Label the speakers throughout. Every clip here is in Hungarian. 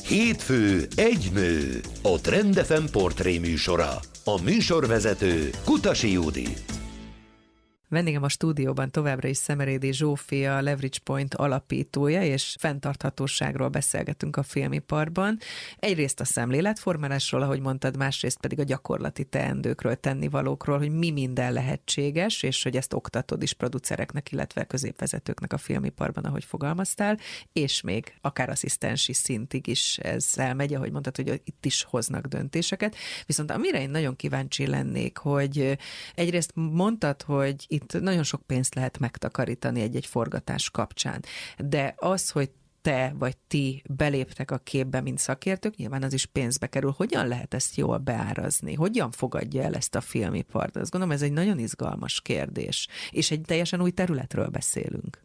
Speaker 1: Hétfő egy nő, a Trend FM portré műsora. A műsorvezető Kutasi Judit.
Speaker 2: Vendégem a stúdióban továbbra is Szemerédi Zsófi, a Leverage Point alapítója, és fenntarthatóságról beszélgetünk a filmiparban. Egyrészt a szemléletformálásról, ahogy mondtad, másrészt pedig a gyakorlati teendőkről, tennivalókról, hogy mi minden lehetséges, és hogy ezt oktatod is producereknek, illetve középvezetőknek a filmiparban, ahogy fogalmaztál, és még akár asszisztensi szintig is ez elmegy, ahogy mondtad, hogy itt is hoznak döntéseket. Viszont amire én nagyon kíváncsi lennék, hogy egyrészt mondtad, hogy itt nagyon sok pénzt lehet megtakarítani egy-egy forgatás kapcsán. De az, hogy te vagy ti beléptek a képbe, mint szakértők, nyilván az is pénzbe kerül. Hogyan lehet ezt jól beárazni? Hogyan fogadja el ezt a filmipart? Azt gondolom, ez egy nagyon izgalmas kérdés. És egy teljesen új területről beszélünk.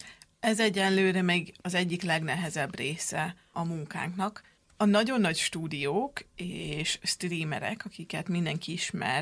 Speaker 3: Ez egyenlőre még az egyik legnehezebb része a munkánknak. A nagyon nagy stúdiók és streamerek, akiket mindenki ismer,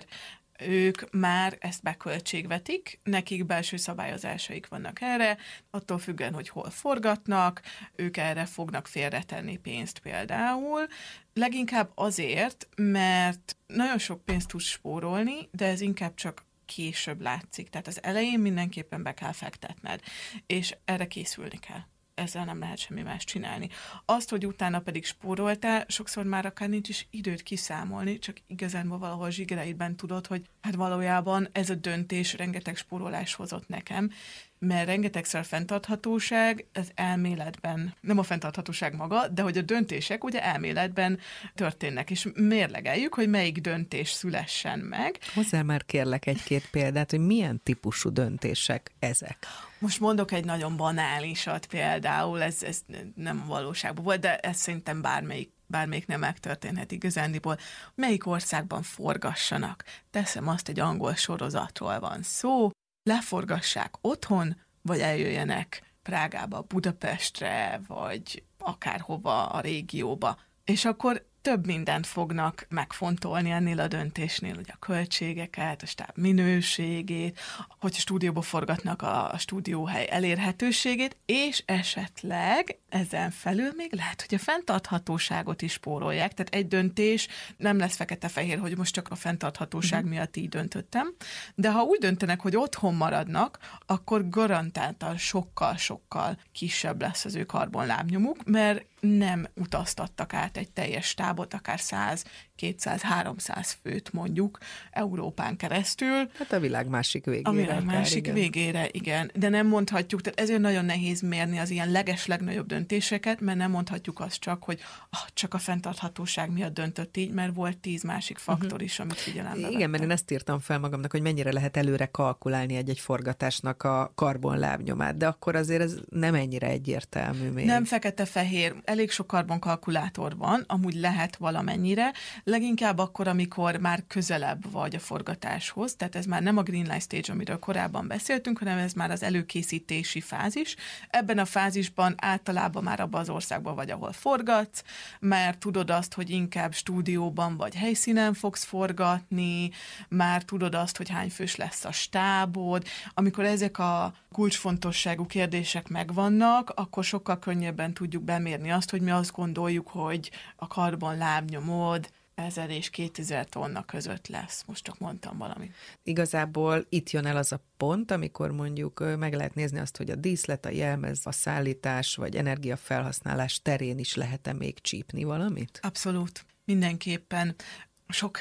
Speaker 3: ők már ezt beköltségvetik, nekik belső szabályozásaik vannak erre, attól függően, hogy hol forgatnak, ők erre fognak félretenni pénzt például. Leginkább azért, mert nagyon sok pénzt tud spórolni, de ez inkább csak később látszik. Tehát az elején mindenképpen be kell fektetned, és erre készülni kell. Ezzel nem lehet semmi más csinálni. Azt, hogy utána pedig spóroltál, sokszor már akár nincs is időt kiszámolni, csak igazán valahol zsigereidben tudod, hogy hát valójában ez a döntés rengeteg spórolás hozott nekem, mert rengetegszer fenntarthatóság, ez elméletben, nem a fenntarthatóság maga, de hogy a döntések ugye elméletben történnek, és mérlegeljük, hogy melyik döntés szülessen meg.
Speaker 2: Hozzá már kérlek egy-két példát, hogy milyen típusú döntések ezek.
Speaker 3: Most mondok egy nagyon banálisat például, ez nem valóságban volt, de ez szerintem bármelyik nem megtörténhet igazándiból. Melyik országban forgassanak? Teszem azt, egy angol sorozatról van szó, leforgassák otthon, vagy eljöjjenek Prágába, Budapestre, vagy akárhova a régióba. És akkor több mindent fognak megfontolni ennél a döntésnél, hogy a költségeket, a stáb minőségét, hogy a stúdióba forgatnak a stúdióhely elérhetőségét, és esetleg ezen felül még lehet, hogy a fenntarthatóságot is spórolják, tehát egy döntés nem lesz fekete-fehér, hogy most csak a fenntarthatóság miatt így döntöttem, de ha úgy döntenek, hogy otthon maradnak, akkor garantáltan sokkal-sokkal kisebb lesz az ő karbonlábnyomuk, mert nem utaztattak át egy teljes stábot, akár 100, 200, 300 főt mondjuk Európán keresztül.
Speaker 2: Hát a világ másik végére.
Speaker 3: A világ másik végére, igen. De nem mondhatjuk, tehát ezért nagyon nehéz mérni az ilyen legeslegnagyobb döntéseket, mert nem mondhatjuk azt csak, hogy csak a fenntarthatóság miatt döntött így, mert volt 10 másik faktor is, amit figyelembe vettem.
Speaker 2: Igen, mert én ezt írtam fel magamnak, hogy mennyire lehet előre kalkulálni egy forgatásnak a karbonlábnyomát, de akkor azért ez nem ennyire egyértelmű még.
Speaker 3: Nem fekete-fehér, elég sok karbonkalkulátor van, amúgy lehet valamennyire, leginkább akkor, amikor már közelebb vagy a forgatáshoz, tehát ez már nem a Greenlight Stage, amiről korábban beszéltünk, hanem ez már az előkészítési fázis. Ebben a fázisban általában már abban az országban vagy, ahol forgatsz, már tudod azt, hogy inkább stúdióban vagy helyszínen fogsz forgatni, már tudod azt, hogy hány fős lesz a stábod. Amikor ezek a kulcsfontosságú kérdések megvannak, akkor sokkal könnyebben tudjuk bemérni azt, hogy mi azt gondoljuk, hogy a karbonlábnyomod 1000 és 2000 tonna között lesz. Most csak mondtam valamit.
Speaker 2: Igazából itt jön el az a pont, amikor mondjuk meg lehet nézni azt, hogy a díszlet, a jelmez, a szállítás vagy energiafelhasználás terén is lehet-e még csípni valamit?
Speaker 3: Abszolút. Mindenképpen. Sok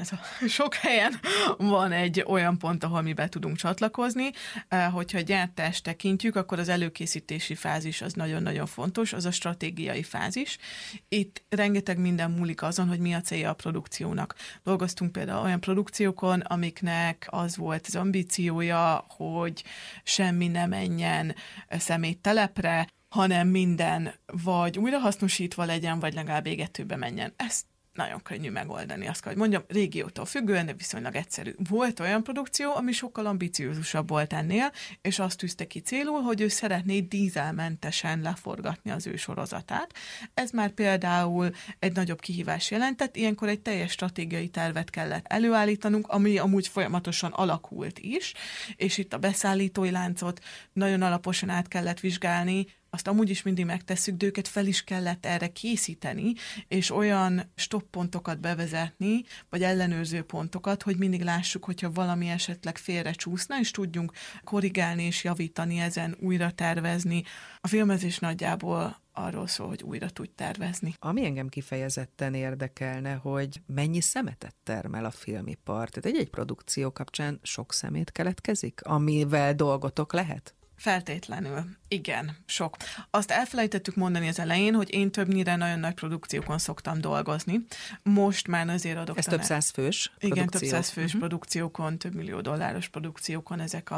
Speaker 3: helyen van egy olyan pont, ahol mi be tudunk csatlakozni. Hogyha gyártást tekintjük, akkor az előkészítési fázis az nagyon-nagyon fontos, az a stratégiai fázis. Itt rengeteg minden múlik azon, hogy mi a célja a produkciónak. Dolgoztunk például olyan produkciókon, amiknek az volt az ambíciója, hogy semmi ne menjen szeméttelepre, hanem minden vagy újrahasznosítva legyen, vagy legalább égetőbe menjen. Ezt nagyon könnyű megoldani, azt kell, hogy mondjam, régiótól függően, de viszonylag egyszerű. Volt olyan produkció, ami sokkal ambiciózusabb volt ennél, és azt tűzte ki célul, hogy ő szeretné dízelmentesen leforgatni az ő sorozatát. Ez már például egy nagyobb kihívás jelentett, ilyenkor egy teljes stratégiai tervet kellett előállítanunk, ami amúgy folyamatosan alakult is, és itt a beszállítói láncot nagyon alaposan át kellett vizsgálni, azt amúgy is mindig megtesszük, de őket fel is kellett erre készíteni, és olyan stoppontokat bevezetni, vagy ellenőrző pontokat, hogy mindig lássuk, hogyha valami esetleg félre csúszna, és tudjunk korrigálni és javítani ezen, újra tervezni. A filmezés nagyjából arról szól, hogy újra tudj tervezni.
Speaker 2: Ami engem kifejezetten érdekelne, hogy mennyi szemetet termel a filmipar. Tehát egy produkció kapcsán sok szemét keletkezik, amivel dolgotok lehet?
Speaker 3: Feltétlenül. Igen, sok. Azt elfelejtettük mondani az elején, hogy én többnyire nagyon nagy produkciókon szoktam dolgozni. Most már azért adok
Speaker 2: Ez több száz fős
Speaker 3: igen,
Speaker 2: produkció.
Speaker 3: több száz fős produkciókon, több millió dolláros produkciókon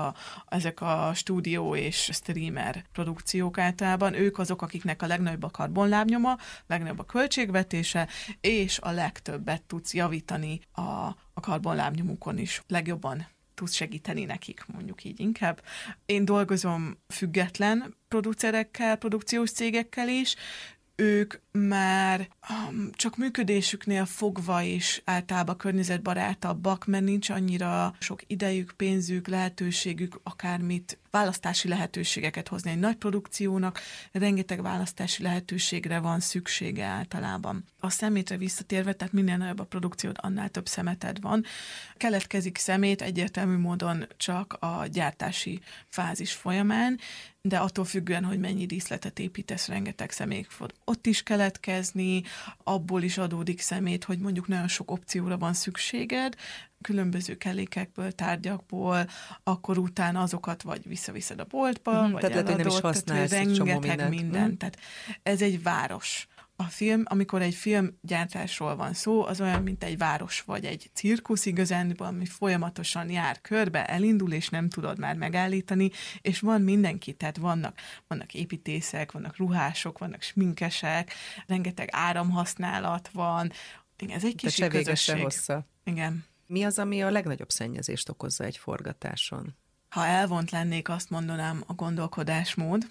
Speaker 3: ezek a stúdió és streamer produkciók általában. Ők azok, akiknek a legnagyobb a karbonlábnyoma, legnagyobb a költségvetése, és a legtöbbet tudsz javítani a karbonlábnyomukon is. Legjobban tudsz segíteni nekik, mondjuk így inkább. Én dolgozom független producerekkel, produkciós cégekkel is, ők már csak működésüknél fogva is általában környezetbarátabbak, mert nincs annyira sok idejük, pénzük, lehetőségük, akármit, választási lehetőségeket hozni. Egy nagy produkciónak rengeteg választási lehetőségre van szüksége általában. A szemétre visszatérve, tehát minél nagyobb a produkciód, annál több szemeted van. Keletkezik szemét egyértelmű módon csak a gyártási fázis folyamán, de attól függően, hogy mennyi díszletet építesz, rengeteg szemét fog ott is keletkezni, abból is adódik szemét, hogy mondjuk nagyon sok opcióra van szükséged, különböző kellékekből, tárgyakból, akkor utána azokat vagy visszaviszed a boltba, vagy
Speaker 2: tehát
Speaker 3: eladod,
Speaker 2: nem is használsz egy csomó
Speaker 3: rengeteg minden. Tehát ez egy város. A film, amikor egy filmgyártásról van szó, az olyan, mint egy város vagy egy cirkusz igazándiból, ami folyamatosan jár körbe, elindul, és nem tudod már megállítani, és van mindenki, tehát vannak építészek, vannak ruhások, vannak sminkesek, rengeteg áramhasználat van. Igen, ez egy kis közösség.
Speaker 2: Hossza.
Speaker 3: Igen.
Speaker 2: Mi az, ami a legnagyobb szennyezést okozza egy forgatáson?
Speaker 3: Ha elvont lennék, azt mondanám a gondolkodásmód.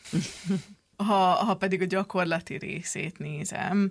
Speaker 3: Ha pedig a gyakorlati részét nézem,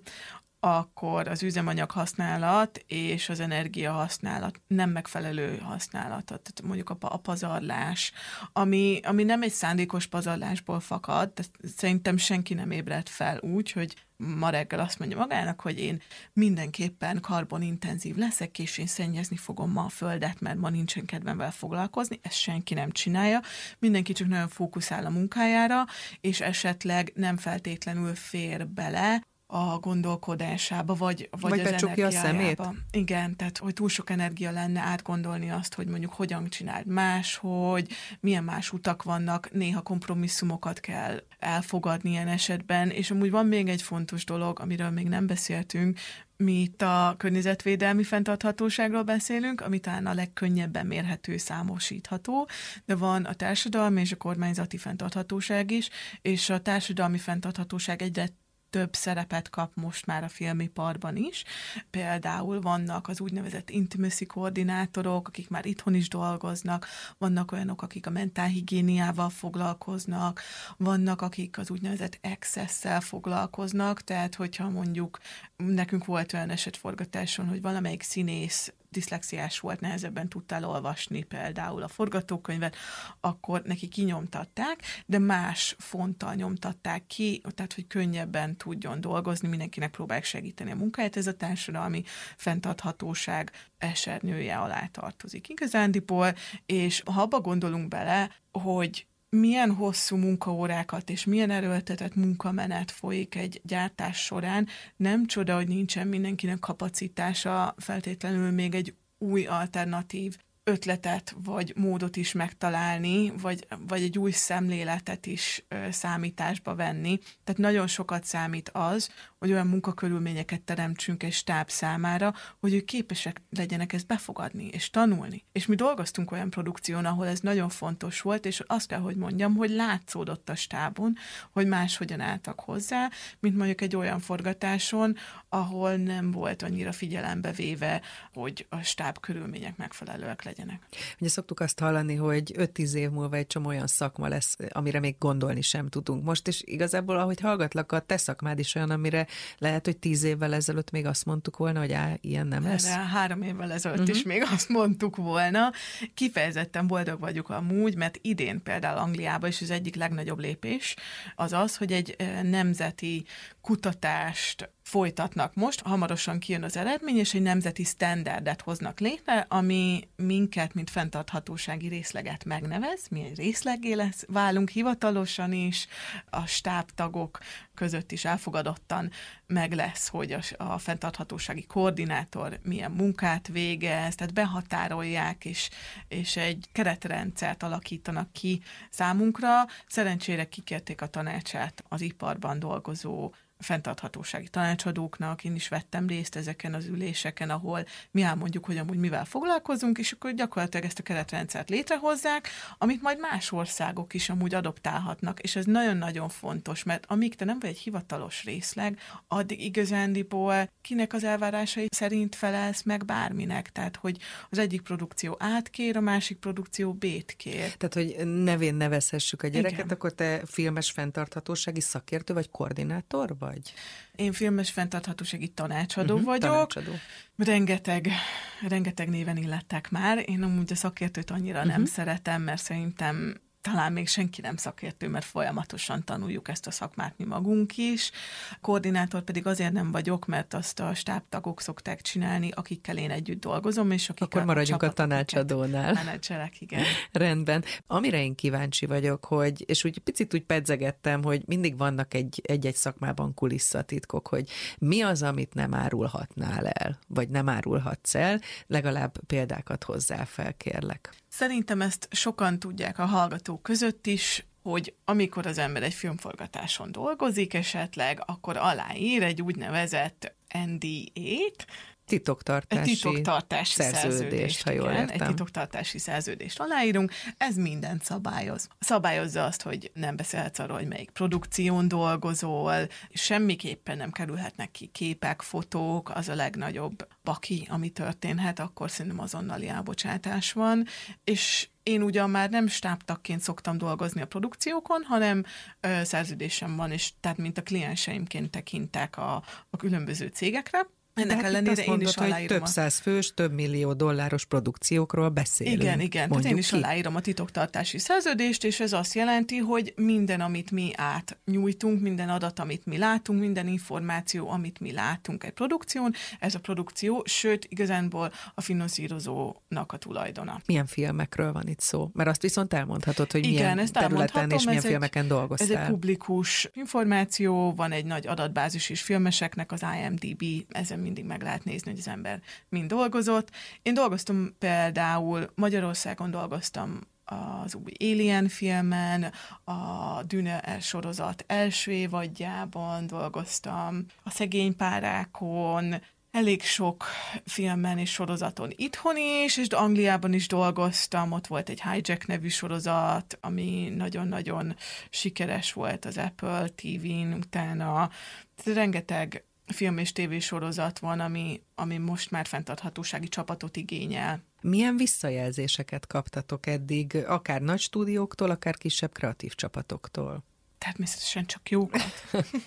Speaker 3: akkor az üzemanyag használat és az energia használat, nem megfelelő használatot, tehát mondjuk a pazarlás, ami nem egy szándékos pazarlásból fakad, de szerintem senki nem ébredt fel úgy, hogy ma reggel azt mondja magának, hogy én mindenképpen karbonintenzív leszek, és én szennyezni fogom ma a földet, mert ma nincsen kedvem vele foglalkozni, ezt senki nem csinálja, mindenki csak nagyon fókuszál a munkájára, és esetleg nem feltétlenül fér bele a gondolkodásába, vagy az energiájába.
Speaker 2: A szemét?
Speaker 3: Igen, tehát hogy túl sok energia lenne átgondolni azt, hogy mondjuk hogyan csináld máshogy, milyen más utak vannak, néha kompromisszumokat kell elfogadni ilyen esetben, és amúgy van még egy fontos dolog, amiről még nem beszéltünk, mi itt a környezetvédelmi fenntarthatóságról beszélünk, ami talán a legkönnyebben mérhető, számosítható, de van a társadalmi és a kormányzati fenntarthatóság is, és a társadalmi fenntarthatóság egyre több szerepet kap most már a filmiparban is. Például vannak az úgynevezett intimacy koordinátorok, akik már itthon is dolgoznak, vannak olyanok, akik a mentálhigiéniával foglalkoznak, vannak, akik az úgynevezett access-szel foglalkoznak, tehát hogyha mondjuk nekünk volt olyan esetforgatáson, hogy valamelyik színész diszlexiás volt, nehezebben tudtál olvasni például a forgatókönyvet, akkor neki kinyomtatták, de más fonttal nyomtatták ki, tehát hogy könnyebben tudjon dolgozni, mindenkinek próbálják segíteni a munkáját, ez a társadalmi fenntarthatóság esernyője alá tartozik igazándiból, és ha abba gondolunk bele, hogy milyen hosszú munkaórákat és milyen erőltetett munkamenet folyik egy gyártás során, nem csoda, hogy nincsen mindenkinek kapacitása feltétlenül még egy új alternatív ötletet vagy módot is megtalálni, vagy egy új szemléletet is számításba venni. Tehát nagyon sokat számít az, hogy olyan munkakörülményeket teremtsünk egy stáb számára, hogy ők képesek legyenek ezt befogadni és tanulni. És mi dolgoztunk olyan produkción, ahol ez nagyon fontos volt, és azt kell, hogy mondjam, hogy látszódott a stábon, hogy máshogyan álltak hozzá, mint mondjuk egy olyan forgatáson, ahol nem volt annyira figyelembe véve, hogy a stáb körülmények megfelelőek legyenek legyenek.
Speaker 2: Ugye szoktuk azt hallani, hogy 5-10 év múlva egy csomó olyan szakma lesz, amire még gondolni sem tudunk most, és igazából, ahogy hallgatlak, a te szakmád is olyan, amire lehet, hogy 10 évvel ezelőtt még azt mondtuk volna, hogy ilyen nem lesz.
Speaker 3: Erre 3 évvel ezelőtt is még azt mondtuk volna. Kifejezetten boldog vagyok amúgy, mert idén például Angliában is az egyik legnagyobb lépés az, hogy egy nemzeti kutatást folytatnak most, hamarosan kijön az eredmény, és egy nemzeti standardet hoznak létre, ami minket, mint fenntarthatósági részleget megnevez, mi egy részleggé válunk hivatalosan is, a stábtagok között is elfogadottan meg lesz, hogy a fenntarthatósági koordinátor milyen munkát végez, tehát behatárolják, és egy keretrendszert alakítanak ki számunkra. Szerencsére kikérték a tanácsát az iparban dolgozó fenntarthatósági tanácsadóknak, én is vettem részt ezeken az üléseken, ahol mi elmondjuk, hogy amúgy mivel foglalkozunk, és akkor gyakorlatilag ezt a keretrendszert létrehozzák, amit majd más országok is amúgy adoptálhatnak, és ez nagyon-nagyon fontos, mert amíg te nem vagy egy hivatalos részleg, addig igazándiból kinek az elvárásai szerint felelsz meg bárminek, tehát hogy az egyik produkció A-t kér, a másik produkció B-t kér.
Speaker 2: Tehát, hogy nevén nevezhessük a gyereket,
Speaker 3: Igen.
Speaker 2: Akkor te filmes fenntarthatósági szakértő vagy koordinátor vagy?
Speaker 3: Én filmes fenntarthatósági tanácsadó vagyok.
Speaker 2: Tanácsadó.
Speaker 3: Rengeteg néven illettek már. Én amúgy a szakértőt annyira nem szeretem, mert szerintem talán még senki nem szakértő, mert folyamatosan tanuljuk ezt a szakmát mi magunk is. Koordinátor pedig azért nem vagyok, mert azt a stábtagok szokták csinálni, akikkel én együtt dolgozom, és akik
Speaker 2: akkor maradjunk a tanácsadónál.
Speaker 3: Menedzserek, igen.
Speaker 2: Rendben. Amire én kíváncsi vagyok, hogy, és úgy picit úgy pedzegettem, hogy mindig vannak egy-egy szakmában kulisszatitkok, hogy mi az, amit nem árulhatnál el, vagy nem árulhatsz el, legalább példákat hozzá fel, kérlek.
Speaker 3: Szerintem ezt sokan tudják a hallgatók között is, hogy amikor az ember egy filmforgatáson dolgozik esetleg, akkor aláír egy úgynevezett NDA-t, titoktartási szerződést,
Speaker 2: ha jól értem.
Speaker 3: Egy titoktartási szerződést aláírunk, ez mindent szabályoz. Szabályozza azt, hogy nem beszélhetsz arról, hogy melyik produkción dolgozol, semmiképpen nem kerülhetnek ki képek, fotók, az a legnagyobb baki, ami történhet, akkor szerintem azonnali elbocsátás van, és én ugyan már nem stábtagként szoktam dolgozni a produkciókon, hanem szerződésem van, és tehát mint a klienseimként tekintek a különböző cégekre. Ennek ellenére én is aláírom.
Speaker 2: Hogy több száz fős, több millió dolláros produkciókról beszélünk.
Speaker 3: Igen. Tehát én is aláírom a titoktartási szerződést, és ez azt jelenti, hogy minden, amit mi átnyújtunk, minden adat, amit mi látunk, minden információ, amit mi látunk egy produkción, ez a produkció, sőt, igazánból a finanszírozónak a tulajdona.
Speaker 2: Milyen filmekről van itt szó? Mert azt viszont elmondhatod, hogy milyen területen és milyen filmeken dolgoztál.
Speaker 3: Ez egy publikus információ, van egy nagy adatbázis is filmeseknek, az IMDb, ezen mindig meg lehet nézni, hogy az ember mind dolgozott. Én dolgoztam például, Magyarországon dolgoztam az új Alien filmen, a Dune sorozat első évadjában dolgoztam, a Szegény párákon, elég sok filmen és sorozaton itthon is, és Angliában is dolgoztam, ott volt egy Hijack nevű sorozat, ami nagyon-nagyon sikeres volt az Apple TV-n utána. Rengeteg film és tévésorozat van, ami most már fenntarthatósági csapatot igényel.
Speaker 2: Milyen visszajelzéseket kaptatok eddig, akár nagy stúdióktól, akár kisebb kreatív csapatoktól?
Speaker 3: Természetesen csak jókat.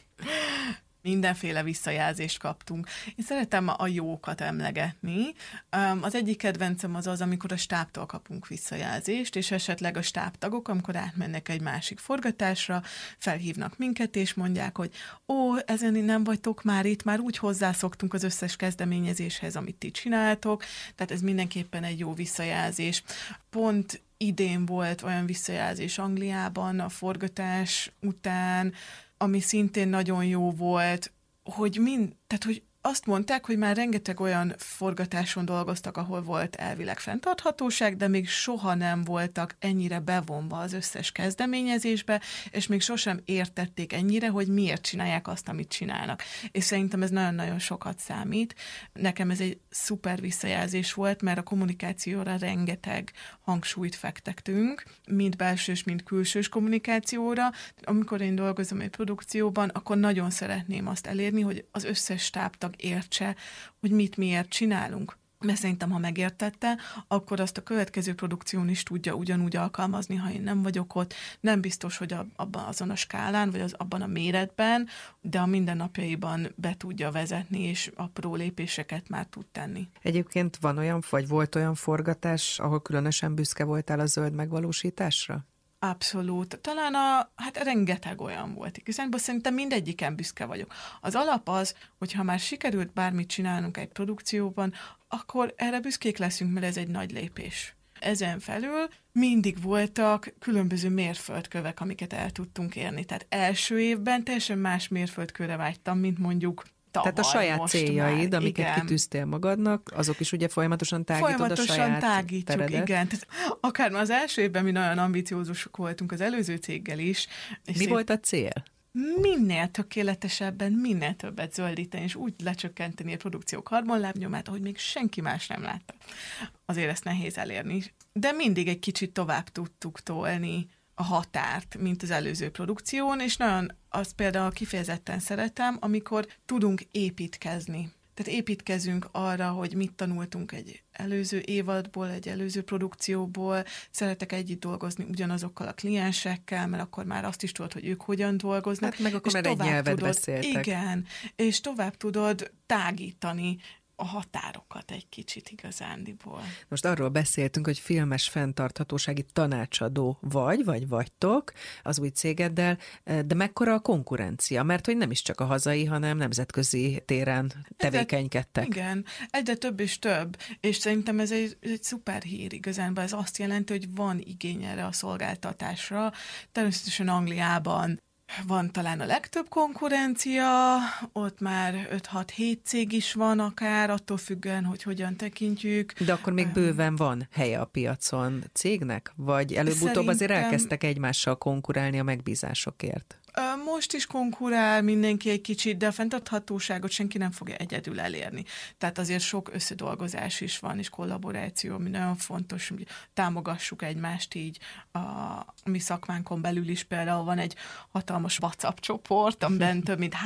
Speaker 3: Mindenféle visszajelzést kaptunk. Én szeretem a jókat emlegetni. Az egyik kedvencem az, amikor a stábtól kapunk visszajelzést, és esetleg a stábtagok, amikor átmennek egy másik forgatásra, felhívnak minket, és mondják, hogy ezen nem vagytok már itt, már úgy hozzászoktunk az összes kezdeményezéshez, amit ti csináltok, tehát ez mindenképpen egy jó visszajelzés. Pont idén volt olyan visszajelzés Angliában a forgatás után, ami szintén nagyon jó volt, hogy hogy azt mondták, hogy már rengeteg olyan forgatáson dolgoztak, ahol volt elvileg fenntarthatóság, de még soha nem voltak ennyire bevonva az összes kezdeményezésbe, és még sosem értették ennyire, hogy miért csinálják azt, amit csinálnak. És szerintem ez nagyon-nagyon sokat számít. Nekem ez egy szuper visszajelzés volt, mert a kommunikációra rengeteg hangsúlyt fektettünk, mind belsős, mind külsős kommunikációra. Amikor én dolgozom egy produkcióban, akkor nagyon szeretném azt elérni, hogy az összes stábtag értse, hogy mit miért csinálunk. mert szerintem, ha megértette, akkor azt a következő produkción is tudja ugyanúgy alkalmazni, ha én nem vagyok ott. Nem biztos, hogy abban azon a skálán, vagy abban a méretben, de a mindennapjaiban be tudja vezetni, és apró lépéseket már tud tenni.
Speaker 2: Egyébként van olyan, vagy volt olyan forgatás, ahol különösen büszke voltál a zöld megvalósításra?
Speaker 3: Abszolút. Talán hát rengeteg olyan volt. Igazából szerintem mindegyiken büszke vagyok. Az alap az, hogy ha már sikerült bármit csinálnunk egy produkcióban, akkor erre büszkék leszünk, mert ez egy nagy lépés. Ezen felül mindig voltak különböző mérföldkövek, amiket el tudtunk érni. Tehát első évben teljesen más mérföldkőre vágytam, mint mondjuk tavaly.
Speaker 2: Tehát a saját céljaid,
Speaker 3: már,
Speaker 2: amiket
Speaker 3: igen.
Speaker 2: kitűztél magadnak, azok is ugye folyamatosan tágítod a saját
Speaker 3: tágítjuk,
Speaker 2: teredet.
Speaker 3: igen. Tehát akár már az első évben mi nagyon ambiciózusok voltunk az előző céggel is.
Speaker 2: Mi volt a cél?
Speaker 3: Minél tökéletesebben, minél többet zöldíteni, és úgy lecsökkenteni a produkció karbonlábnyomát, ahogy még senki más nem látta. Azért ezt nehéz elérni. De mindig egy kicsit tovább tudtuk tolni a határt, mint az előző produkción, és nagyon azt például kifejezetten szeretem, amikor tudunk építkezni. Tehát építkezünk arra, hogy mit tanultunk egy előző évadból, egy előző produkcióból, szeretek együtt dolgozni ugyanazokkal a kliensekkel, mert akkor már azt is tudod, hogy ők hogyan dolgoznak.
Speaker 2: Hát meg akkor már egy nyelvet beszéltek.
Speaker 3: Igen, és tovább tudod tágítani a határokat egy kicsit igazándiból.
Speaker 2: Most arról beszéltünk, hogy filmes fenntarthatósági tanácsadó vagy vagytok az új cégeddel, de mekkora a konkurencia? Mert hogy nem is csak a hazai, hanem nemzetközi téren tevékenykedtek.
Speaker 3: Igen, egyre több és több, és szerintem ez egy szuper hír igazánban. Ez azt jelenti, hogy van igény erre a szolgáltatásra. Természetesen Angliában van talán a legtöbb konkurencia, ott már 5-6-7 cég is van akár, attól függően, hogy hogyan tekintjük.
Speaker 2: De akkor még bőven van helye a piacon cégnek? Vagy előbb-utóbb azért elkezdtek egymással konkurálni a megbízásokért?
Speaker 3: Most is konkurál mindenki egy kicsit, de a fenntarthatóságot senki nem fogja egyedül elérni. Tehát azért sok összedolgozás is van, és kollaboráció, ami nagyon fontos, hogy támogassuk egymást így. A mi szakmánkon belül is például van egy hatalmas WhatsApp csoport, amiben több mint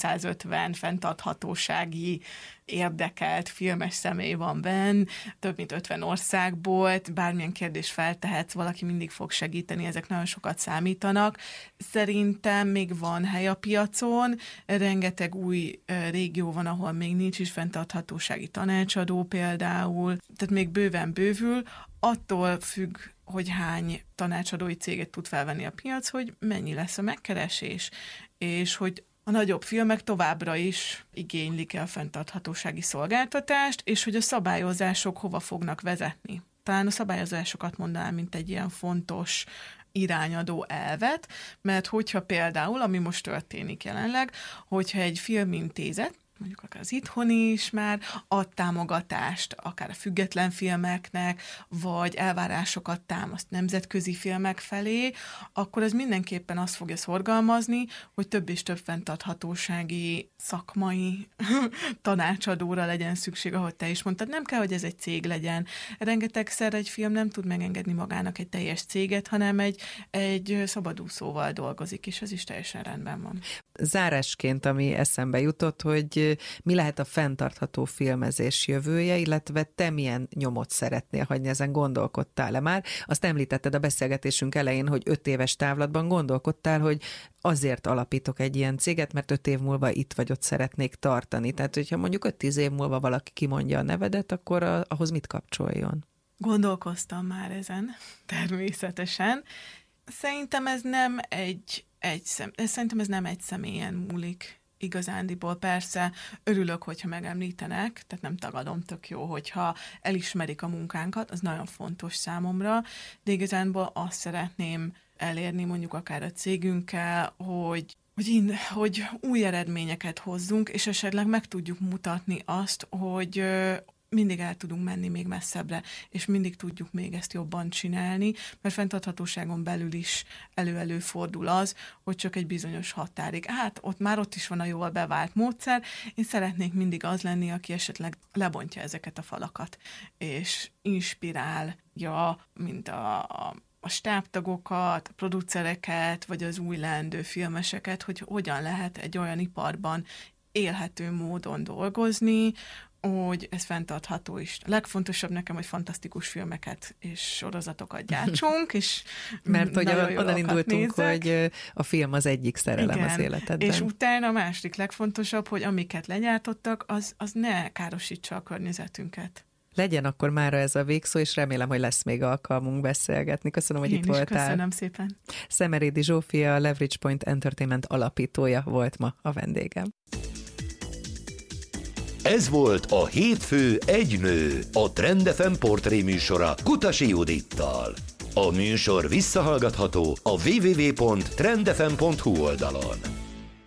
Speaker 3: 350 fenntarthatósági érdekelt filmes személy van benn, több mint 50 országból, bármilyen kérdés feltehetsz, valaki mindig fog segíteni, ezek nagyon sokat számítanak. Szerintem még van hely a piacon, rengeteg új régió van, ahol még nincs is fenntarthatósági tanácsadó például, tehát még bőven bővül, attól függ, hogy hány tanácsadói céget tud felvenni a piac, hogy mennyi lesz a megkeresés, és hogy a nagyobb filmek továbbra is igénylik-e a fenntarthatósági szolgáltatást, és hogy a szabályozások hova fognak vezetni. Talán a szabályozásokat mondanám, mint egy ilyen fontos irányadó elvet, mert hogyha például, ami most történik jelenleg, hogyha egy filmintézet, mondjuk akár az itthoni is már ad támogatást, akár a független filmeknek, vagy elvárásokat támaszt nemzetközi filmek felé, akkor ez mindenképpen azt fogja szorgalmazni, hogy több és több fenntarthatósági szakmai tanácsadóra legyen szükség, ahogy te is mondtad. Nem kell, hogy ez egy cég legyen. Rengetegszer egy film nem tud megengedni magának egy teljes céget, hanem egy szabadúszóval dolgozik, és ez is teljesen rendben van.
Speaker 2: Zárásként, ami eszembe jutott, hogy mi lehet a fenntartható filmezés jövője, illetve te milyen nyomot szeretnél hagyni, ezen gondolkodtál-e már? Azt említetted a beszélgetésünk elején, hogy 5 éves távlatban gondolkodtál, hogy azért alapítok egy ilyen céget, mert 5 év múlva itt vagy ott szeretnék tartani. Tehát, hogyha mondjuk 5-10 év múlva valaki kimondja a nevedet, akkor ahhoz mit kapcsoljon?
Speaker 3: Gondolkoztam már ezen, természetesen. Szerintem ez nem szerintem ez nem egy személyen múlik igazándiból. Persze örülök, hogyha megemlítenek, tehát nem tagadom, tök jó, hogyha elismerik a munkánkat, az nagyon fontos számomra, de igazándiból azt szeretném elérni mondjuk akár a cégünkkel, hogy új eredményeket hozzunk, és esetleg meg tudjuk mutatni azt, hogy mindig el tudunk menni még messzebbre, és mindig tudjuk még ezt jobban csinálni, mert fenntarthatóságon belül is elő-előfordul az, hogy csak egy bizonyos határig. Hát ott is van a jól bevált módszer, én szeretnék mindig az lenni, aki esetleg lebontja ezeket a falakat, és inspirálja, mint a stábtagokat, a producereket, vagy az új leendő filmeseket, hogy hogyan lehet egy olyan iparban élhető módon dolgozni, hogy ez fenntartható is. A legfontosabb nekem, hogy fantasztikus filmeket és sorozatokat gyártsunk, és
Speaker 2: mert hogy onnan indultunk, hogy a film az egyik szerelem. Igen, az életedben.
Speaker 3: És utána a második legfontosabb, hogy amiket legyártottak, az ne károsítsa a környezetünket.
Speaker 2: Legyen akkor mára ez a végszó, és remélem, hogy lesz még alkalmunk beszélgetni. Köszönöm, hogy itt voltál.
Speaker 3: Köszönöm szépen.
Speaker 2: Szemerédi Zsófia, a Leverage Point Entertainment alapítója volt ma a vendégem.
Speaker 1: Ez volt a Hétfő egy nő, a Trend FM portré műsora Kutasi Judittal. A műsor visszahallgatható a www.trendfm.hu oldalon.